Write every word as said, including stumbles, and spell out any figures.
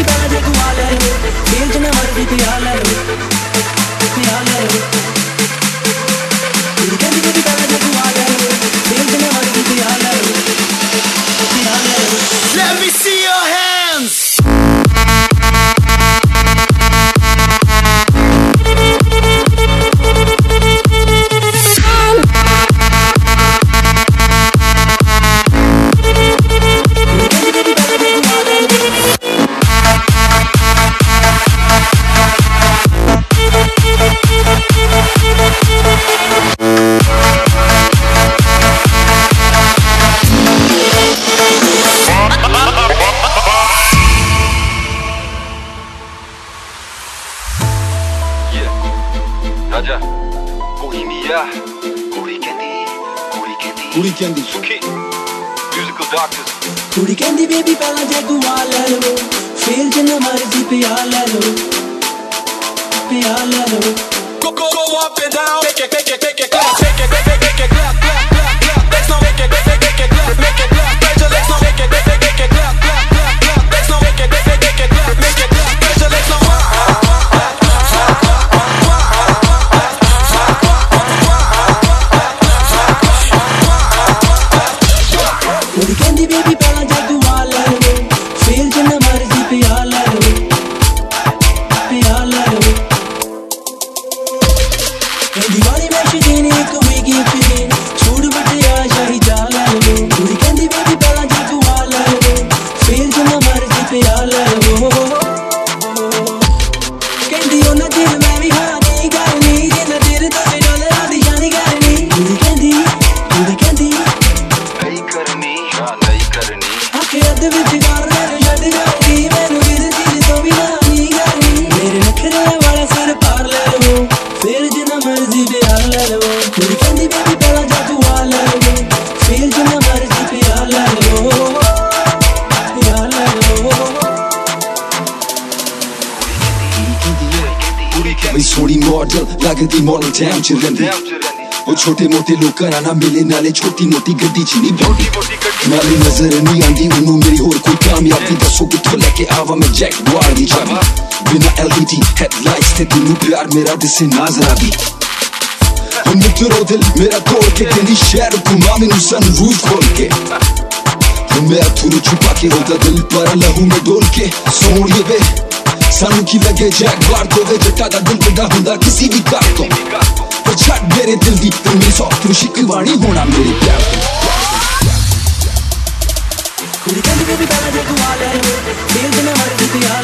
baby pehla je tu aa le lo, feel jina marzi piya le lo, piya le lo. Kudi kendi baby pehla je tu aa le lo, feel jina marzi piya le lo, piya le lo. Let me see your hands. Raja, Bohemia, Kudi Kendi, Kudi Kendi, Kudi Kendi, Suki, musical doctors. Kudi kendi baby pehla je tu aa le lo, feel jina marzi piya le lo, piya le lo. Go go go up and down, make it make it make it clap, make it make it make it clap clap clap clap. Let's not make it make it make it clap, make it clap. Pressure, let's not make it make it make it clap clap clap clap. Let's not make it make it make it clap, make it clap. Pressure, let's not. Kudi kendi baby pehla je tu aa le lo, feel jina marzi piya le lo, piya le lo. Kendi wali mein shideen ek hoegi feeling, chhod batiya shahi ja le lo. Kudi kendi baby pehla je tu aa le lo, feel jina marzi piya le lo. Kendi ona dil main vi haan nahi karni, jina dil to dollar di jaani karni. Kudi kendi, kudi kendi Nahi karni, haan nahi karni. आखे अद विच गार मैनू छड्ड जाऊगी, मैनू किसी चीज तो भी ना नहीं करनी। मेरे नखरे वाला सिर पार ले लो, फिर जिन्ना मर्जी प्यार ले लो। कुड़ी कहंदी बेबी पहला जा तू आ ले लो, फिर जिन्ना मर्जी प्यार ले लो, प्यार ले लो। मैं सोनी मॉडल लगती मॉडल टैम च रहिंदी, ਉਹ ਛੋਟੇ ਮੋਟੇ ਲੋਕਾਂ ਨਾਲ ਮਿਲੇ ਨਾਲੇ ਛੋਟੀ ਮੋਟੀ ਗੱਡੀ ਚ ਨਹੀਂ ਬੈਠੀ, ਨਾਲੇ ਨਜ਼ਰ ਨਹੀਂ ਆਂਦੀ ਉਹਨੂੰ ਮੇਰੀ ਹੋਰ ਕੋਈ ਕਾਮਯਾਬੀ। ਦੱਸੋ ਕਿੱਥੋਂ ਲੈ ਕੇ ਆਵਾਂ ਮੈਂ ਜੈਗਵਾਰ ਦੀ ਚਾਬੀ, ਬਿਨਾ ਐਲ ਈ ਡੀ ਹੈਡਲਾਈਟਸ ਤੇ ਤੈਨੂੰ ਪਿਆਰ ਮੇਰਾ ਦਿਸੇ ਨਜ਼ਰ ਆ ਗਈ। ਉਹ ਮਿੱਤਰੋ ਦਿਲ ਮੇਰਾ ਤੋੜ ਕੇ ਕਹਿੰਦੀ ਸ਼ਹਿਰ ਘੁਮਾ ਮੈਨੂੰ ਸਨਰੂਫ ਖੋਲ ਕੇ, ਉਹ ਮੈਂ ਥੋੜ੍ਹੀ ਛੁਪਾ ਕੇ ਉਹਦਾ ਦਿਲ ਪਰ ਲਹੂ ਮੈਂ ਡੋਲ ਕੇ। ਸੋਹਣੀਏ ਵੇ ਸਾਨੂੰ ਕੀ ਲੱਗੇ ਜੈਗਵਾਰ ਤੋਂ ਵੇ, ਜੱਟਾਂ ਦਾ ਦਿਲ ਵੱਡਾ ਹੁੰਦਾ ਕਿਸੇ ਵੀ ਕਾਰ ਤੋਂ। छट मेरे दिल दी तू मेरी सॉफ्ट शिकवानी होना मेरे प्यार तो। कुड़ी कहंदी बेबी पहला जे तू आ ले लो, फील जिन्ना मर्जी पिया